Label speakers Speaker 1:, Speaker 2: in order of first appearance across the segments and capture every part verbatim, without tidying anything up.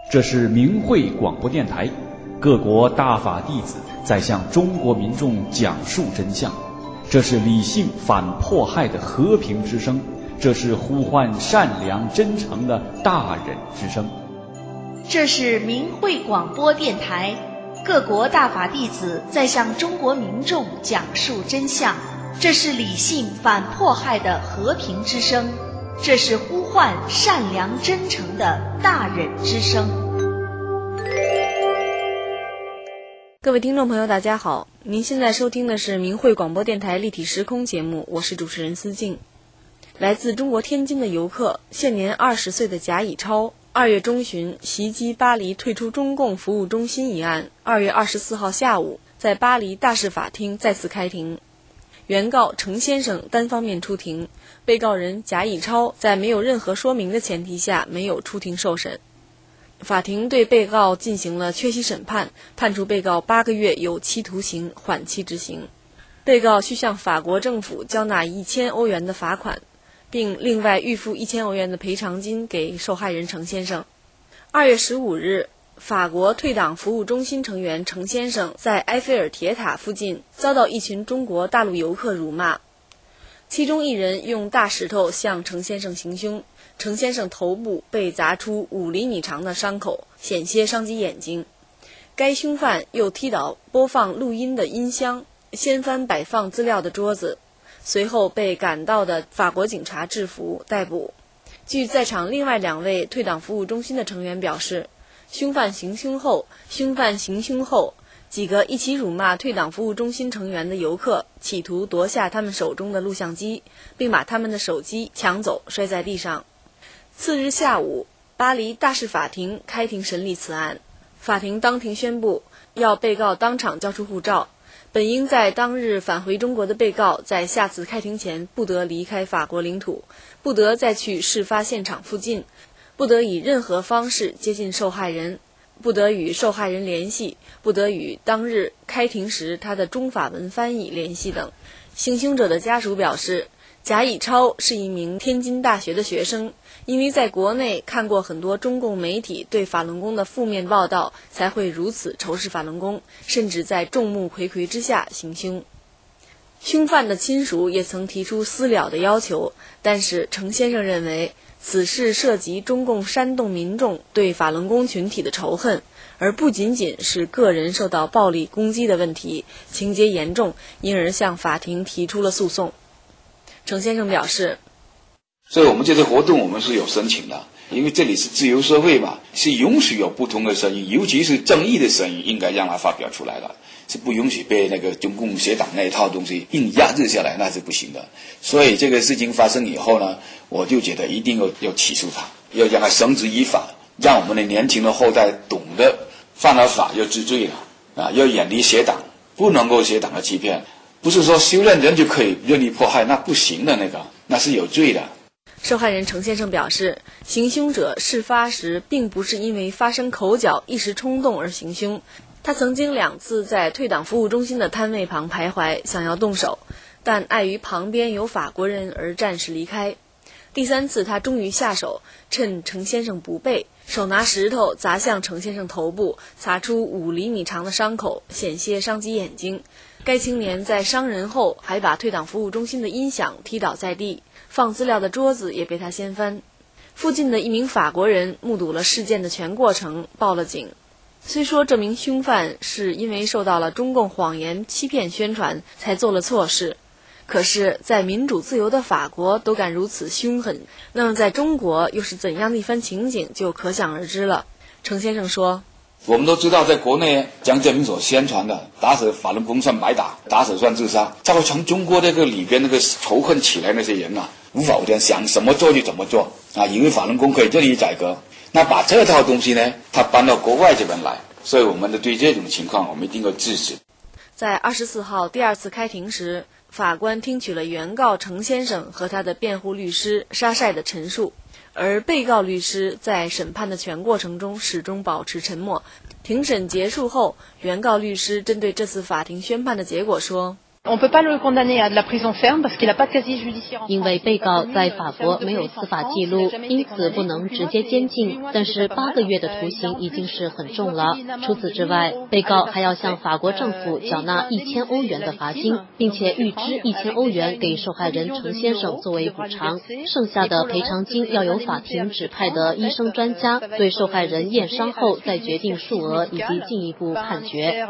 Speaker 1: 这是明慧广播电台，各国大法弟子在向中国民众讲述真相。这是理性反迫害的和平之声，这是呼唤善良真诚的大忍之声。
Speaker 2: 这是明慧广播电台，各国大法弟子在向中国民众讲述真相。这是理性反迫害的和平之声，这是呼唤善良真诚的大忍之声。
Speaker 3: 各位听众朋友大家好，您现在收听的是明慧广播电台立体时空节目，我是主持人思静。来自中国天津的游客，现年二十岁的贾以超，二月中旬袭击巴黎退出中共服务中心一案，二月二十四号下午在巴黎大市法庭再次开庭。原告程先生单方面出庭，被告人贾以超在没有任何说明的前提下没有出庭受审。法庭对被告进行了缺席审判，判处被告八个月有期徒刑，缓期执行。被告需向法国政府交纳一千欧元的罚款，并另外预付一千欧元的赔偿金给受害人程先生。二月十五日，法国退党服务中心成员程先生在埃菲尔铁塔附近遭到一群中国大陆游客辱骂，其中一人用大石头向程先生行凶，程先生头部被砸出五厘米长的伤口，险些伤及眼睛。该凶犯又踢倒播放录音的音箱，掀翻摆放资料的桌子，随后被赶到的法国警察制服逮捕。据在场另外两位退党服务中心的成员表示，凶犯行凶后，凶犯行凶后，几个一起辱骂退党服务中心成员的游客企图夺下他们手中的录像机，并把他们的手机抢走，摔在地上。次日下午，巴黎大市法庭开庭审理此案。法庭当庭宣布，要被告当场交出护照。本应在当日返回中国的被告，在下次开庭前不得离开法国领土，不得再去事发现场附近，不得以任何方式接近受害人，不得与受害人联系，不得与当日开庭时他的中法文翻译联系等。行凶者的家属表示，贾以超是一名天津大学的学生，因为在国内看过很多中共媒体对法轮功的负面报道，才会如此仇视法轮功，甚至在众目睽睽之下行凶。凶犯的亲属也曾提出私了的要求，但是程先生认为此事涉及中共煽动民众对法轮功群体的仇恨，而不仅仅是个人受到暴力攻击的问题，情节严重，因而向法庭提出了诉讼。程先生表示，
Speaker 4: 所以我们这次活动我们是有申请的，因为这里是自由社会嘛，是允许有不同的声音，尤其是正义的声音应该让它发表出来的，是不允许被那个中共邪党那一套东西硬压制下来，那是不行的。所以这个事情发生以后呢，我就觉得一定要要起诉他，要让他绳之以法，让我们的年轻的后代懂得犯了法要治罪了啊，要远离邪党，不能够邪党的欺骗，不是说修炼人就可以任意迫害，那不行的，那个那是有罪的。
Speaker 3: 受害人程先生表示，行凶者事发时并不是因为发生口角一时冲动而行凶，他曾经两次在退党服务中心的摊位旁徘徊，想要动手，但碍于旁边有法国人而暂时离开。第三次他终于下手，趁程先生不备，手拿石头砸向程先生头部，擦出五厘米长的伤口，险些伤及眼睛。该青年在伤人后还把退党服务中心的音响踢倒在地，放资料的桌子也被他掀翻。附近的一名法国人目睹了事件的全过程，报了警。虽说这名凶犯是因为受到了中共谎言欺骗宣传才做了错事，可是在民主自由的法国都敢如此凶狠，那么在中国又是怎样的一番情景就可想而知了。程先生说，
Speaker 4: 我们都知道在国内江泽民所宣传的打死法轮功算白打，打死算自杀，造成中国这个里边那个仇恨起来，那些人啊无法无天，想怎么做就怎么做啊，因为法轮功可以任意改革，那把这套东西呢他搬到国外这边来，所以我们的对这种情况我们一定要制止。
Speaker 3: 在二十四号第二次开庭时，法官听取了原告程先生和他的辩护律师沙晒的陈述，而被告律师在审判的全过程中始终保持沉默。庭审结束后，原告律师针对这次法庭宣判的结果说，
Speaker 5: 因为被告在法国没有司法记录，因此不能直接监禁，但是八个月的徒刑已经是很重了。除此之外，被告还要向法国政府缴纳一千欧元的罚金，并且预支一千欧元给受害人程先生作为补偿，剩下的赔偿金要由法庭指派的医生专家对受害人验伤后再决定数额以及进一步判决。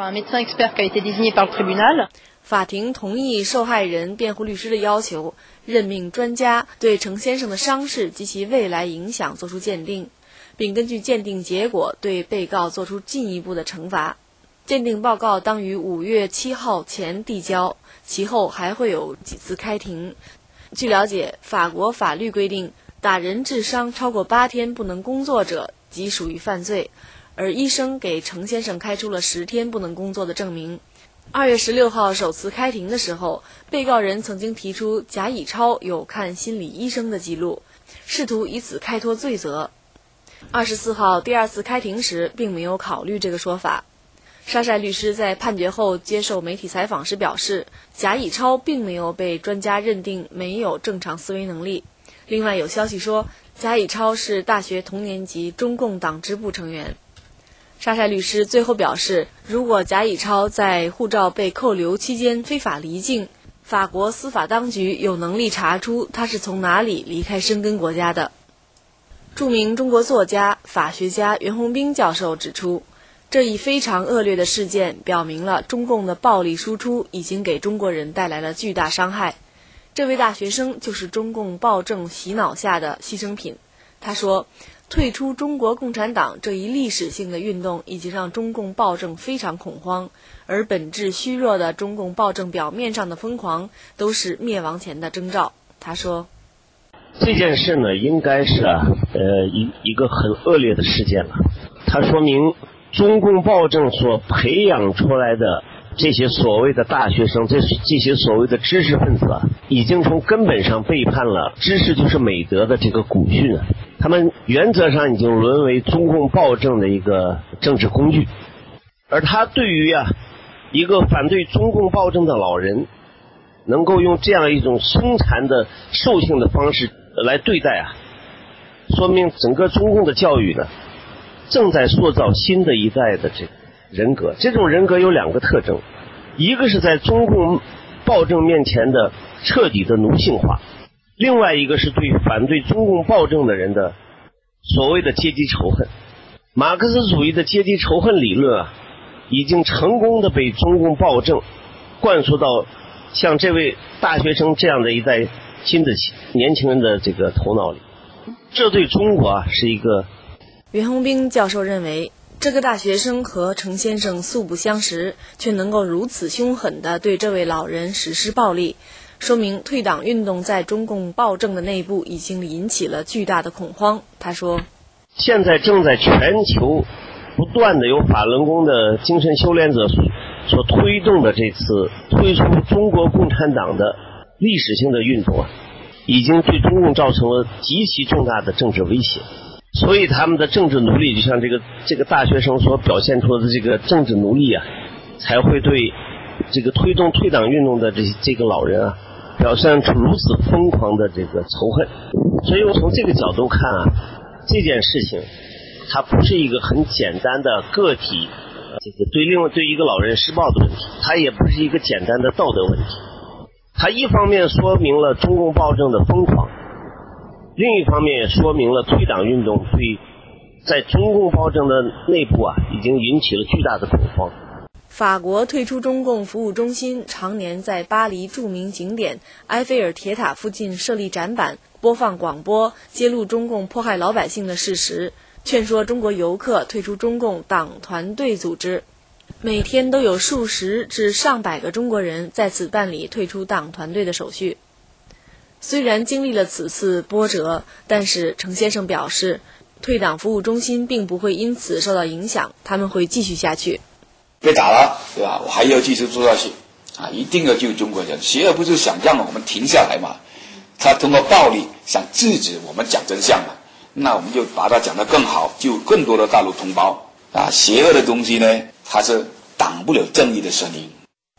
Speaker 3: 法庭同意受害人辩护律师的要求，任命专家对程先生的伤势及其未来影响作出鉴定，并根据鉴定结果对被告作出进一步的惩罚。鉴定报告当于五月七号前递交，其后还会有几次开庭。据了解，法国法律规定，打人致伤超过八天不能工作者即属于犯罪，而医生给程先生开出了十天不能工作的证明。二月十六号首次开庭的时候，被告人曾经提出贾以超有看心理医生的记录，试图以此开脱罪责。二十四号第二次开庭时并没有考虑这个说法。沙晒律师在判决后接受媒体采访时表示，贾以超并没有被专家认定没有正常思维能力。另外有消息说，贾以超是大学同年级中共党支部成员。沙晒律师最后表示，如果贾以超在护照被扣留期间非法离境，法国司法当局有能力查出他是从哪里离开申根国家的。著名中国作家、法学家袁宏兵教授指出，这一非常恶劣的事件表明了中共的暴力输出已经给中国人带来了巨大伤害。这位大学生就是中共暴政洗脑下的牺牲品。他说，退出中国共产党这一历史性的运动已经让中共暴政非常恐慌，而本质虚弱的中共暴政表面上的疯狂都是灭亡前的征兆。他说，
Speaker 6: 这件事呢，应该是啊，呃，一一个很恶劣的事件了。它说明中共暴政所培养出来的这些所谓的大学生，这这些所谓的知识分子啊，已经从根本上背叛了知识就是美德的这个古训啊。他们原则上已经沦为中共暴政的一个政治工具，而他对于啊一个反对中共暴政的老人，能够用这样一种凶残的兽性的方式来对待啊，说明整个中共的教育呢，正在塑造新的一代的这个人格。这种人格有两个特征，一个是在中共暴政面前的彻底的奴性化，另外一个是对反对中共暴政的人的所谓的阶级仇恨。马克思主义的阶级仇恨理论啊，已经成功的被中共暴政灌输到像这位大学生这样的一代新的年轻人的这个头脑里。这对中国啊是一个。
Speaker 3: 袁宏兵教授认为，这个大学生和程先生素不相识，却能够如此凶狠地对这位老人实施暴力，说明退党运动在中共暴政的内部已经引起了巨大的恐慌。他说，
Speaker 6: 现在正在全球不断的由法轮功的精神修炼者所推动的这次推出中国共产党的历史性的运动啊，已经对中共造成了极其重大的政治威胁。所以他们的政治奴隶，就像这个这个大学生所表现出的这个政治奴隶啊，才会对这个推动退党运动的这这个老人啊，表现出如此疯狂的这个仇恨。所以我从这个角度看啊，这件事情它不是一个很简单的个体这个对另外对一个老人施暴的问题，它也不是一个简单的道德问题。它一方面说明了中共暴政的疯狂，另一方面也说明了退党运动对在中共暴政的内部啊，已经引起了巨大的恐慌。
Speaker 3: 法国退出中共服务中心常年在巴黎著名景点埃菲尔铁塔附近设立展板，播放广播，揭露中共迫害老百姓的事实，劝说中国游客退出中共党团队组织。每天都有数十至上百个中国人在此办理退出党团队的手续。虽然经历了此次波折，但是程先生表示，退党服务中心并不会因此受到影响，他们会继续下去。
Speaker 4: 被打了，对吧？我还要继续做下去啊！一定要救中国人。邪恶不是想让我们停下来嘛？他通过暴力想制止我们讲真相嘛？那我们就把它讲得更好，救更多的大陆同胞啊！邪恶的东西呢，它是挡不了正义的声音。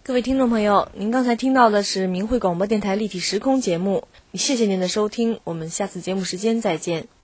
Speaker 3: 各位听众朋友，您刚才听到的是明慧广播电台立体时空节目，谢谢您的收听，我们下次节目时间再见。